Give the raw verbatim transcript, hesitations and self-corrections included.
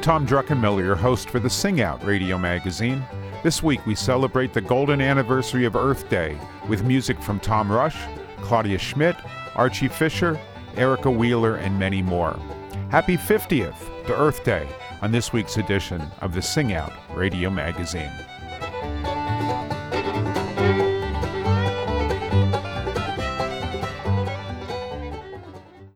Tom Druckenmiller, your host for the Sing Out radio magazine. This week we celebrate the golden anniversary of Earth Day with music from Tom Rush, Claudia Schmidt, Archie Fisher, Erica Wheeler, and many more. Happy fiftieth to Earth Day on this week's edition of the Sing Out radio magazine.